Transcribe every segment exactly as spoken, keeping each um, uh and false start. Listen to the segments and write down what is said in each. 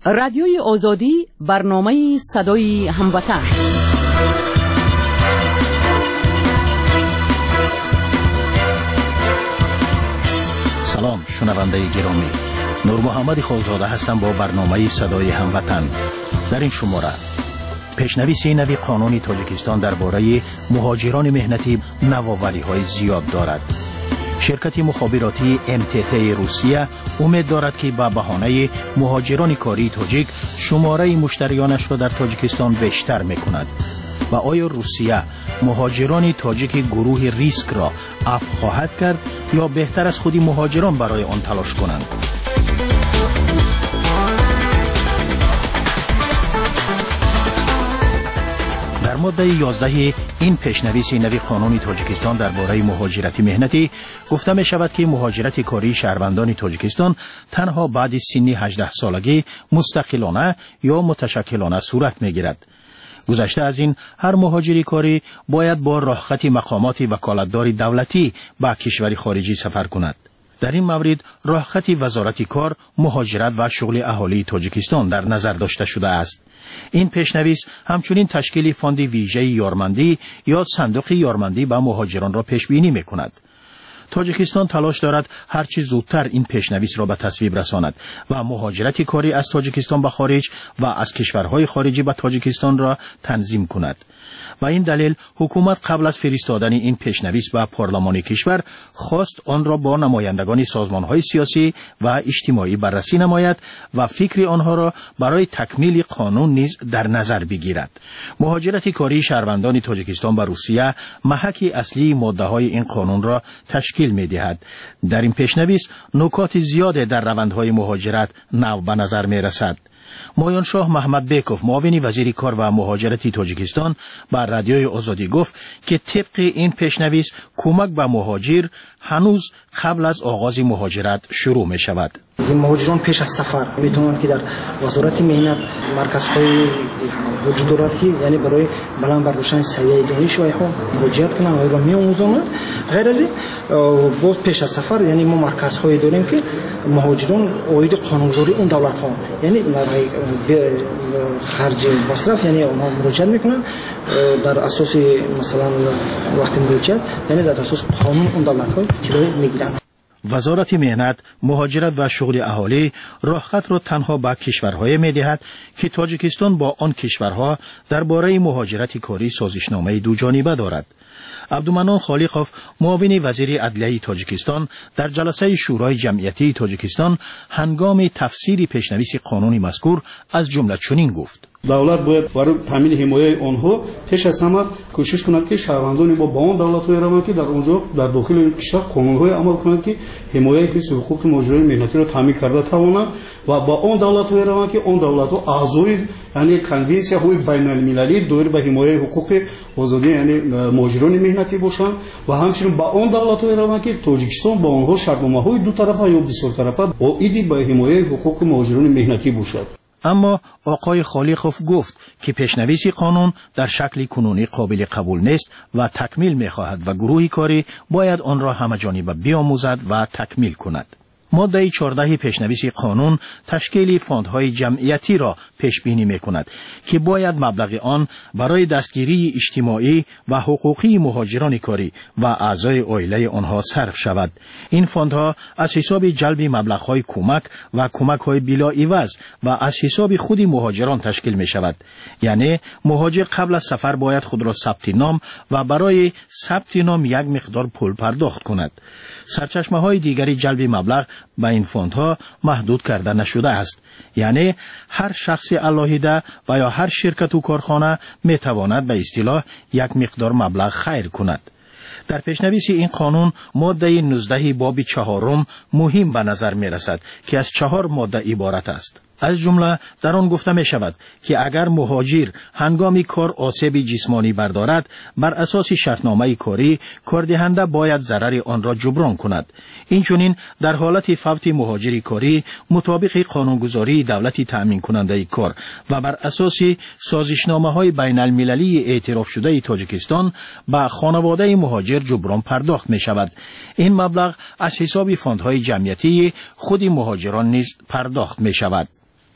رادیوی آزادی، برنامه صدای هموطن. سلام شنونده گرامی، نور محمد خالزاده هستم با برنامه صدای هموطن. در این شماره پیشنویس نوی قانون تاجیکستان درباره مهاجران مهنتی نوآوری‌های زیاد دارد. شرکت مخابراتی ام تی تی روسیه امید دارد که با بهانه مهاجران کاری تاجیک شماره مشتریانش را در تاجیکستان بیشتر می‌کند. و آیا روسیه مهاجران تاجیک گروه ریسک را عفو خواهد کرد یا بهتر از خودی مهاجران برای آن تلاش کنند؟ در ماده یازده این پیشنویس نوی قانون تاجیکستان درباره مهاجرت مهنتی گفته می شود که مهاجرت کاری شهروندان تاجیکستان تنها بعد سن هجده سالگی مستقلانه یا متشکلانه صورت می گیرد. گذشته از این هر مهاجری کاری باید با راهخط مقامات وکالتدار دولتی به کشور خارجی سفر کند. در این مورد راهخط وزارت کار، مهاجرت و شغل اهالی تاجیکستان در نظر داشته شده است. این پیشنویس همچنین تشکیل فاند ویژه یارمندی یا صندوق یارمندی به مهاجران را پیش بینی می‌کند. تاجیکستان تلاش دارد هرچی زودتر این پیشنویس را به تصویب رساند و مهاجرت کاری از تاجیکستان به خارج و از کشورهای خارجی به تاجیکستان را تنظیم کند. و این دلیل حکومت قبل از فرستادن این پیشنویس به پارلمان کشور خواست آن را با نمایندگان سازمانهای سیاسی و اجتماعی بررسی نماید و فکر آنها را برای تکمیل قانون نیز در نظر بگیرد. مهاجرت کاری شهروندان تاجیکستان به روسیه محک اصلی ماده‌های این قانون را تشکیل می‌دهد. در این پیشنویس نکات زیاد در روندهای مهاجرت نو به نظر می‌رسد. مایان شاه محمد بیکوف معاون وزیر کار و مهاجرت تاجیکستان بر رادیوی آزادی گفت که طبق این پیشنویس کمک به مهاجر هنوز قبل از آغاز مهاجرت شروع می شود. مهاجران پیش از سفر میتونند که در وزارت مهنت مرکزهای وجود دارد، یعنی برای بلند برداشتن سویه دانش و اینها مهاجرت کنند و را می‌آموزند. غیر از این باز پیش از سفر یعنی ما مرکزهای داریم که مهاجران عاید قانونگذاری اون دولت ها یعنی خرج مصرف یعنی اونها مراجعت میکنن در اساس مثلا وقتی مراجعت یعنی در اساس قانون اون دولت ها کرایه میگیرن. وزارت مهنت، مهاجرت و شغل اهالی راهخط را تنها به کشورهای می‌دهد که تاجیکستان با آن کشورها درباره مهاجرت کاری سازشنامه دوجانبه دارد. عبدالمنان خالقوف معاون وزیر عدلیه تاجیکستان در جلسه شورای جمعیتی تاجیکستان هنگام تفسیر پیشنویس قانونی مذکور از جمله چنین گفت: دولت باید برای تامین حمایت آنها پیش از همه کوشش کند که شهروندان ما با آن دولت‌های روند که در اونجا در داخل این کشور قانون‌های عمل کنند که حمایت حقوق حقوق مهاجران مهنتی را تامین کرده توانند و با آن دولت‌های روند که آن دولت‌ها اعضای یعنی کنوانسی‌های بین‌المللی دور به حمایت حقوق آزادی یعنی مهاجران مهنتی باشند و همچنین با آن دولت‌های روند که تاجیکستان با آنها شرطنامه‌های دو طرفه یا بسیار طرفه عائد به حمایت حقوق مهاجران مهنتی باشد. اما آقای خالقوف گفت که پیشنویس قانون در شکل کنونی قابل قبول نیست و تکمیل می‌خواهد و گروه کاری باید آن را همه‌جانبه بیاموزد و تکمیل کند. ماده چهارده پیشنویس قانون تشکیل فاندهای جمعیتی را پیش بینی می‌کند که باید مبلغ آن برای دستگیری اجتماعی و حقوقی مهاجران کاری و اعضای عائله آنها صرف شود. این فاندها از حساب جلب مبلغ‌های کمک و کمک‌های بلا عوض و از حساب خود مهاجران تشکیل می‌شود. یعنی مهاجر قبل از سفر باید خود را ثبت نام و برای ثبت نام یک مقدار پول پرداخت کند. سرچشمه‌های دیگری جلب مبلغ به این فاندها محدود کرده نشده است. یعنی هر شخص علاهیده و یا هر شرکت و کارخانه می تواند به اصطلاح یک مقدار مبلغ خیر کند. در پیشنویس این قانون ماده نوزده باب چهارم مهم به نظر می رسد که از چهار ماده عبارت است. از جمله در آن گفته می شود که اگر مهاجر هنگام کار آسیب جسمانی بردارد بر اساس شرطنامه کاری کاردهنده باید ضرر آن را جبران کند. اینچنین در حالت فوت مهاجر کاری مطابق قانونگذاری دولتی تأمین کننده کار و بر اساس سازشنامه های بین المللی اعتراف شده تاجیکستان به خانواده مهاجر جبران پرداخت می شود. این مبلغ از حساب فاندهای جمعیتی خود مهاجران نیز پرداخت می شود.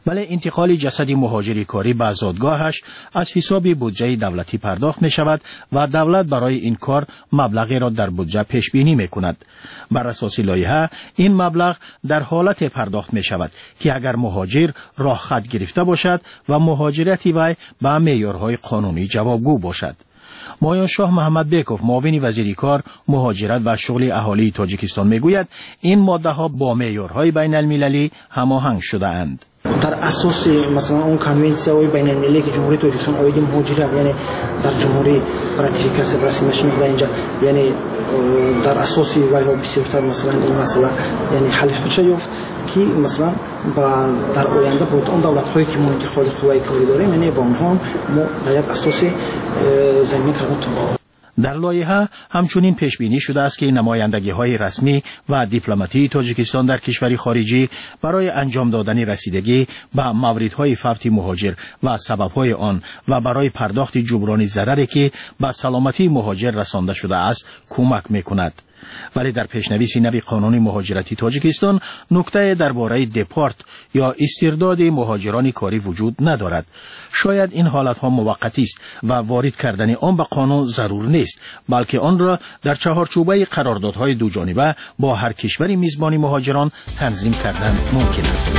ولی انتقال جسد مهاجر کاری به زادگاهش از حساب بودجه دولتی پرداخت می شود و دولت برای این کار مبلغی را در بودجه پیش بینی می کند. بر اساس لایحه این مبلغ در حالت پرداخت می شود که اگر مهاجر راه خط گرفته باشد و مهاجرت وی به معیارهای قانونی جوابگو باشد. مایان شاه محمد بیکوف معاون وزیر کار، مهاجرت و شغل اهالی تاجیکستان میگوید این ماده ها با معیارهای بین المللی هماهنگ شده اند. در اساس مثلا اون کنوانسیون بین المللی که جمهوری تاجیکستان اوید مهاجرت یعنی در جمهوری راتیفیکاسیون رسمیش میکنه اینجا، یعنی در اساس وای بسیارتر مثلا این مسئله یعنی حل میشه یافت که مثلا با در آینده بود اون دولت هایی که ما انتخاب قوای کاری داریم یعنی با اونها ما در یک اساس زمین کردن. در لایحه همچنین پیش بینی شده است که نمایندگی های رسمی و دیپلماتی تاجیکستان در کشور خارجی برای انجام دادن رسیدگی به موردهای فوت مهاجر و سببهای آن و برای پرداخت جبران ضرری که به سلامتی مهاجر رسانده شده است کمک میکند. ولی در پیشنویس نوی قانون مهاجرتی تاجیکستان نکته درباره دپارت یا استرداد مهاجران کاری وجود ندارد. شاید این حالت ها موقتی است و وارد کردن آن به قانون ضرور نیست، بلکه آن را در چهارچوبه قراردادهای دو جانبه با هر کشوری میزبان مهاجران تنظیم کردن ممکن است.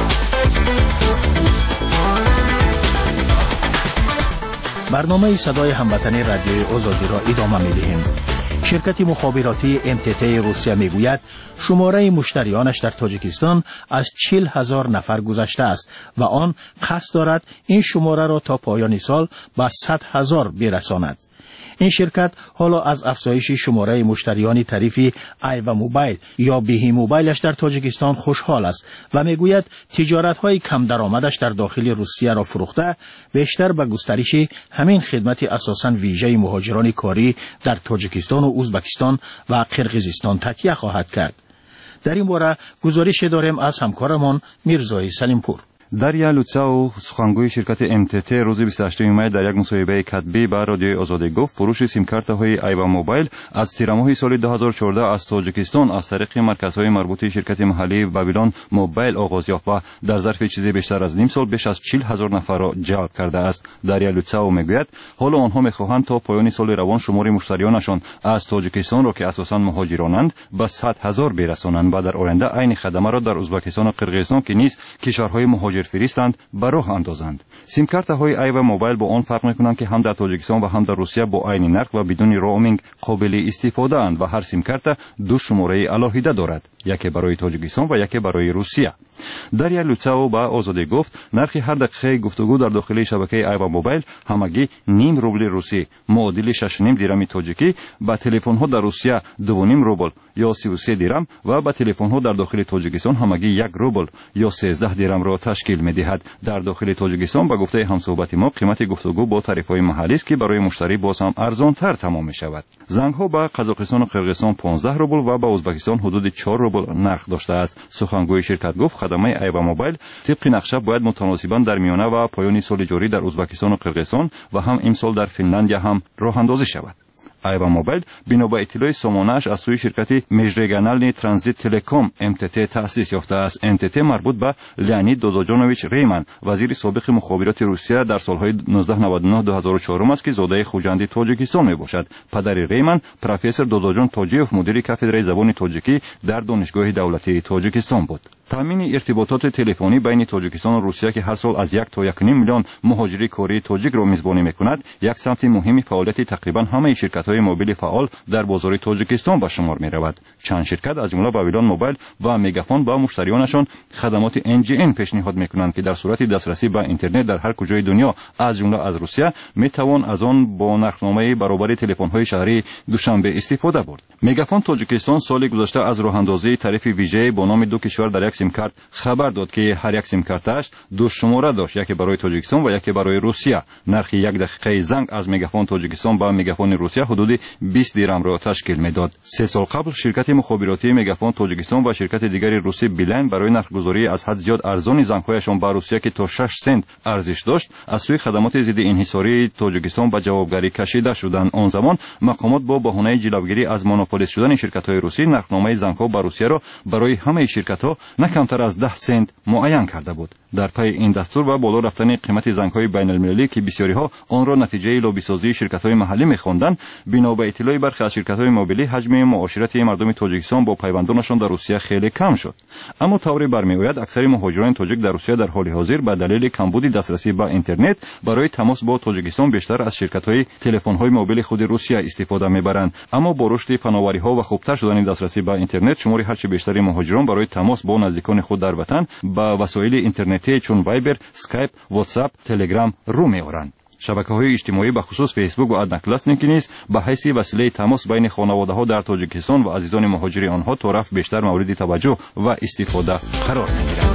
برنامه صدای هموطنی رادیوی آزادی را ادامه می‌دهیم. شرکت مخابراتی ام تی تی روسیه میگوید شماره مشتریانش در تاجیکستان از چهل هزار نفر گذشته است و آن قصد دارد این شماره را تا پایان سال به صد هزار برساند. این شرکت حالا از افزایش شماره مشتریان طریف ایوا موبایل یا بیهی موبایلش در تاجیکستان خوشحال است و میگوید تجارت‌های کم درآمدش در داخل روسیه را فروخته بیشتر به گسترش همین خدمت اساساً ویژه مهاجران کاری در تاجیکستان و ازبکستان و قرقیزستان تکیه خواهد کرد. در این باره گزارش داریم از همکارمان میرزای سلیمپور. дарья луцау сухангӯи ширкати эм тэ тэ рӯзи бисту ҳаштуми май дар як мусоҳибаи катбӣ ба радиои озодӣ гуфт фурӯши симкартаҳои айва мобайл аз тирамоҳи соли ду ҳазору чордаҳ аз тоҷикистон аз тариқи марказҳои марбути ширкати маҳаллии бабилон мобайл оғоз ёфт ва дар зарфи чизе бештар аз ним сол беш аз чил ҳазор нафарро ҷалб кардааст. дарья луцау мегӯяд ҳоло онҳо мехоҳанд то поёни соли равон шумори муштариёнашон аз тоҷикистонро ки асосан муҳоҷиронанд ба сад ҳазор берасонанд ва дар оянда айни хадамаро дар узбекистону қирғизистон ки низ кишварҳои муҳоҷир фиристанд ба роҳ андозанд. симкартаҳои айва мобайл бо он фарқ мекунанд ки ҳам дар тоҷикистон ва ҳам дар русия бо айни нарх ва бидуни роуминг қобили истифодаанд ва ҳар симкарта ду шумораи алоҳида дорад, яке барои тоҷикистон ва яке барои русия. дарья луцау ба озодӣ гуфт нархи ҳар дақиқаи гуфтугӯ дар дохилии шабакаи айва мобайл ҳамагӣ ним рубли русӣ муодили шашу ним дирами тоҷикӣ, ба телефонҳо дар русия ду ним рубл ё сиву се дирам ва ба телефонҳо дар дохили тоҷикистон ҳамагӣ як рубл ё сездаҳ дирамро ташкил медиҳад. дар дохили тоҷикистон ба гуфтаи ҳамсуҳбати мо қимати гуфтугӯ бо тарифҳои маҳаллист ки барои муштарӣ боз ҳам арзонтар тамом мешавад. зангҳо ба қазоқистону қирғизистон понздаҳ рубл ва ба узбекистон ҳудуди чор рубл нарх доштааст. сухангӯи ширкат гуфт хадамаи айва мобайл тибқи нақша бояд мутаносибан дар миёна ва поёни соли ҷорӣ дар узбекистону қирғизистон ва ҳам имсол дар финляндия ҳам роҳандозӣ шавад. айва мобайл бино ба иттилои сомонааш аз сӯи ширкати межрегиональни транзит телеком эм тэ тэ таъсис ёфтааст. эм тэ тэ марбут ба леонид додоҷонович рейман, вазири собиқи мухобироти русия дар солҳои нуздаҳ наваду нӯҳ ду ҳазору чорум аст ки зодаи хуҷанди тоҷикистон мебошад. падари рейман профессор додоҷон тоҷиёв мудири кафедраи забони тоҷикӣ дар донишгоҳи давлатии тоҷикистон буд. таъмини иртибототи телефонӣ байни тоҷикистону русия ки ҳар сол аз як то якним миллион муҳоҷири кории тоҷикро мизбонӣ мекунад, як самти муҳими фаъолияти тақрибан ҳамаи ширкатҳои мобили фаъол дар бозори тоҷикистон ба шумор меравад. чанд ширкат аз ҷумла бабилон мобайл ва мегафон ба муштариёнашон хадамоти эн ҷи эн пешниҳод мекунанд ки дар сурати дастрасӣ ба интернет дар ҳар куҷои дунё аз ҷумла аз русия метавон аз он бо нархномаи баробари телефонҳои шаҳрии душанбе истифода бурд. мегафон тоҷикистон соли гузашта аз роҳандозии тарифи вижеи бо номи ду кишвар дар як симкарт хабар дод ки ҳар як симкартааш ду шумора дошт, яке барои тоҷикистон ва яке барои русия. нархи як дақиқаи занг аз мегафон тоҷикистон ба мегафони русия ҳудуди бист дирамро ташкил медод. се сол қабл ширкати мухобиротии мегафон тоҷикистон ва ширкати дигари руси билайн барои нархгузории аз ҳад зиёд арзони зангҳояшон ба русия ки то шаш сент арзиш дошт аз сӯи хадамоти зидди инҳисории тоҷикистон ба ҷавобгарӣ кашида шуданд. он замон мақомот бо баҳонаи ҷилавгирӣ аз монополист шудани ширкатҳои русӣ нархномаи зангҳо ба русияро барои ҳамаи ширкатҳо на камтар аз даҳ сент муайян карда буд. در پی این دستور و بالا رفتن قیمت زنگ‌های بین‌المللی که بسیاری‌ها آن را نتیجه لابی‌سازی شرکت‌های محلی می‌خواندند، بنا به اطلاع برخی از شرکت‌های موبیلی حجم معاشرت مردم تاجیکستان با پیوندانشان در روسیه خیلی کم شد. اما طوری برمی‌آید اکثر مهاجران تاجیک در روسیه در حال حاضر به دلیل کمبود دسترسی به اینترنت برای تماس با تاجیکستان بیشتر از شرکت‌های تلفن‌های موبیل خود روسیه استفاده می‌برند. اما با رشد فناوری‌ها و خوبتر شدن دسترسی به اینترنت، شمار هرچه بیشتری مهاجران برای تماس با نزدیکان خود در وطن با وسایل اینترنتی چون وایبر، اسکایپ، واتساپ، تلگرام رو می‌آورند. شبکه‌های اجتماعی به خصوص فیسبوک و ادناکلاسنیک نیز به حیث وسیله تماس بین خانواده‌ها در تاجیکستان و عزیزان مهاجری آنها طرف بیشتر مورد توجه و استفاده قرار می‌گیرند.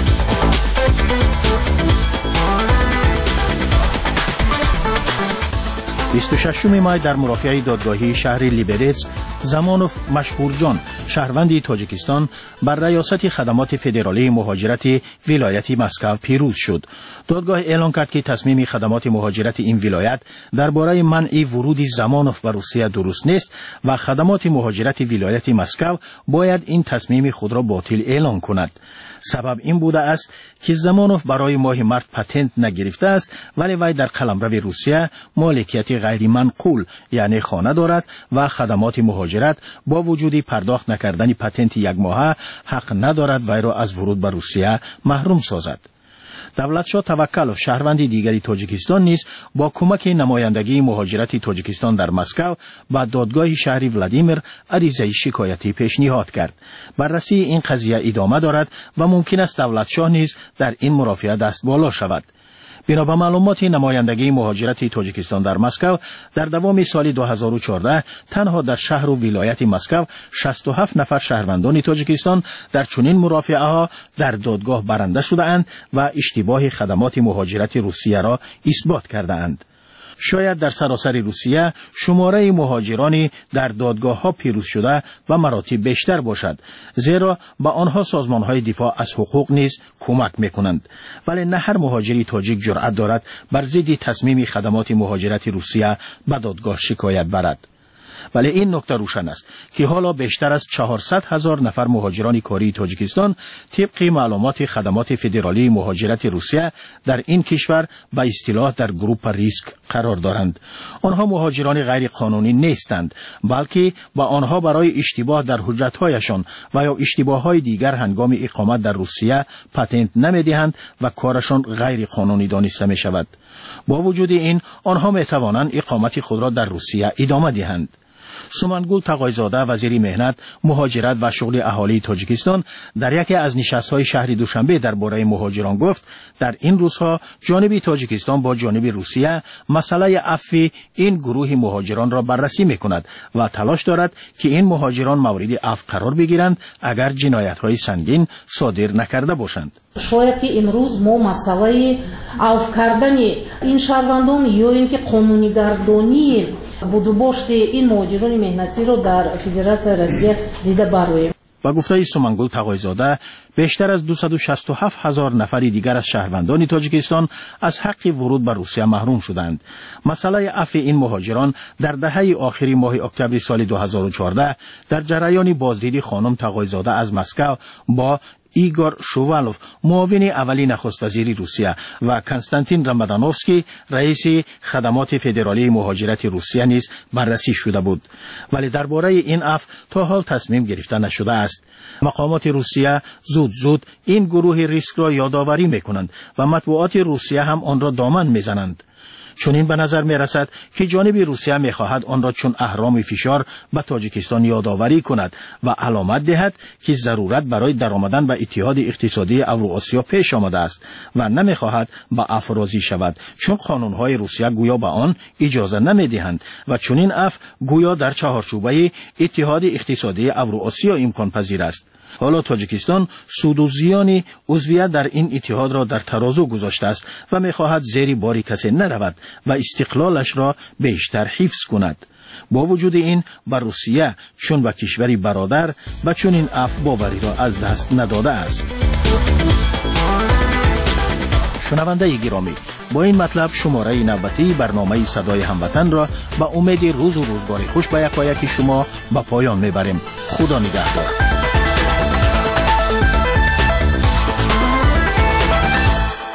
بیست و ششم مای در مرافعه دادگاهی شهر لیبریتس، زمانوف مشهورجان شهروند تاجیکستان بر ریاست خدمات فدرالی مهاجرت ولایت مسکو پیروز شد. دادگاه اعلام کرد که تصمیم خدمات مهاجرت این ولایت درباره منع ورود زمانوف به روسیه درست نیست و خدمات مهاجرت ولایت مسکو باید این تصمیم خود را باطل اعلان کند. سبب این بوده است که زمانوف برای ماه مارت پتنت نگرفته است، ولی وی در قلمرو روسیه مالکیت غیر منقول یعنی خانه دارد و خدمات مهاجرت با وجود پرداخت نکردن پتنت یک ماهه حق ندارد وی را از ورود به روسیه محروم سازد. دولتشاه توکلوف شهروند دیگری تاجیکستان نیز با کمک نمایندگی مهاجرت تاجیکستان در مسکو به دادگاه شهری ولادیمیر عریضه شکایتی پیشنهاد کرد. بررسی این قضیه ادامه دارد و ممکن است دولتشاه نیز در این مرافعه دست بالا شود. بنا به معلومات نمایندگی مهاجرت تاجیکستان در مسکو، در دوام سال دو هزار و چهارده تنها در شهر و ولایت مسکو شصت و هفت نفر شهروندان تاجیکستان در چنین مرافعه ها در دادگاه برنده شده اند و اشتباه خدمات مهاجرت روسیه را اثبات کرده اند. شاید در سراسر روسیه شماره مهاجرانی در دادگاه ها پیروز شده و مراتب بیشتر باشد، زیرا به آنها سازمان های دفاع از حقوق نیز کمک میکنند، ولی نه هر مهاجری تاجیک جرأت دارد بر ضد تصمیم خدمات مهاجرت روسیه به دادگاه شکایت برد. ولی این نکته روشن است که حالا بیشتر از چهارصد هزار نفر مهاجران کاری تاجیکستان طبق معلومات خدمات فدرالی مهاجرت روسیه در این کشور به اصطلاح در گروپ ریسک قرار دارند. آنها مهاجران غیر قانونی نیستند، بلکه با آنها برای اشتباه در حجت‌هایشان و یا اشتباه‌های دیگر هنگام اقامت در روسیه پتنت نمی‌دهند و کارشان غیر قانونی دانسته می‌شود. با وجود این آنها می‌توانند اقامت خود را در روسیه ادامه دهند. سومنگول تقایزاده وزیر مهنت، مهاجرت و شغل اهالی تاجیکستان در یکی از نشست‌های شهر دوشنبه درباره مهاجران گفت در این روزها جانب تاجیکستان با جانب روسیه مسئله عفو این گروه مهاجران را بررسی می‌کند و تلاش دارد که این مهاجران مورد عفو قرار بگیرند اگر جنایت‌های سنگین صادر نکرده باشند. شاید که امروز ما مسئله عفو کردن این شهروندان یا اینکه قانونی‌گردانی بودوباشت این مهاجران مهنتی رو در فدراسیون روسیه دیده بارویم. با گفته سومنگول تقایزاده بیشتر از دویست و شصت و هفت هزار نفر دیگر از شهروندان تاجیکستان از حق ورود به روسیه محروم شدند. مسئله عفو این مهاجران در دهه آخری ماه اکتبر سال دو هزار و چهارده در جریان بازدید خانم تقایزاده از مسکو با ایگور شووالوف معاون اولی نخست وزیر روسیه و کنستانتین رامادانوفسکی رئیس خدمات فدرالی مهاجرت روسیه نیز بررسی شده بود، ولی درباره این عفو تا حال تصمیم گرفته نشده است. مقامات روسیه زود زود این گروه ریسک را یادآوری میکنند و مطبوعات روسیه هم آن را دامن میزنند. چنین به نظر می رسد که جانب روسیه می خواهد آن را چون اهرام فشار به تاجیکستان یادآوری کند و علامت دهد که ضرورت برای درآمدن به اتحاد اقتصادی اوراسیا پیش آمده است و نمی خواهد به عفو راضی شود، چون قانونهای روسیه گویا به آن اجازه نمی دهند و چنین عفو گویا در چهارچوبه اتحاد اقتصادی اوراسیا امکان پذیر است. حالا تاجیکستان سود و زیان عضویت در این اتحاد را در ترازو گذاشته است و می‌خواهد زیر بار کسی نرود و استقلالش را بیشتر حفظ کند. با وجود این بر روسیه چون به کشوری برادر و چون این عفو باوری را از دست نداده است. شنونده گرامی، با این مطلب شماره نوبتی برنامه صدای هموطن را با امید روز و روزگاری خوش به یکایک شما به پایان میبریم. خدا نگهدار.